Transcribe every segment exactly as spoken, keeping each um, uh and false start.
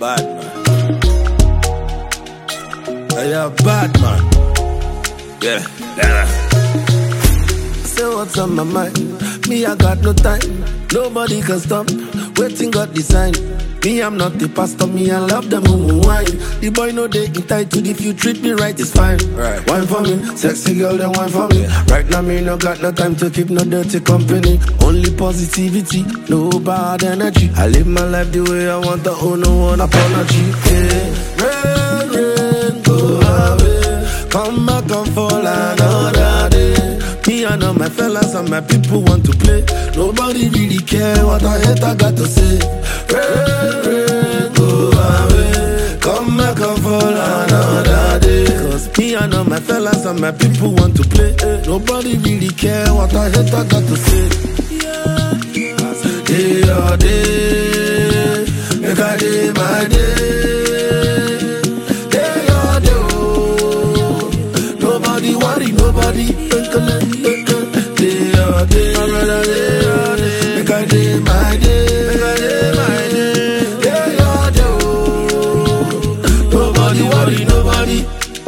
bad man. Hey, you're bad man. Yeah, yeah. Say what's on my mind. Me, I got no time. Nobody can stop. Waiting God design. Me, I'm not the pastor. Me, I love the moon wine. The boy know they entitled. If you treat me right, it's fine. Right. Wine for me, sexy girl, then wine for me. Right now, me no got no time to keep no dirty company. Only positivity, no bad energy. I live my life the way I want. To owe no one apology. Yeah. Rain, rain, go away. Come back and fall another day. Me, I know my fellas and my people want to play. Nobody really care what I hate, I got to say. Rain, rain, go away. Come back and fall another day. Cause me, I know my fellas and my people want to play. Nobody really care what I hate, I got to say. Day or day, make I day my day. Day or day, oh. Nobody worry, nobody. Day or day, day or day, make I day my day. Make I day my day. Day or day, oh. Nobody worry, nobody.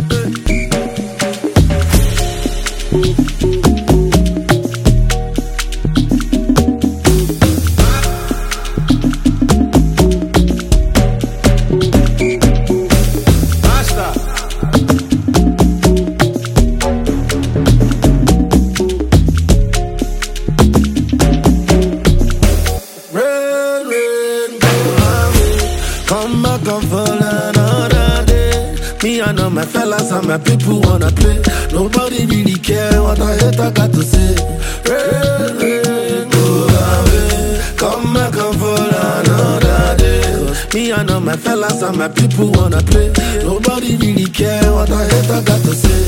Come back and fall another day. Me, I know my fellas and my people wanna play. Nobody really care what I hate, I got to say. Rain, rain, go away. Come back and fall another day. Me, I know my fellas and my people wanna play. Nobody really care what I hate, I got to say.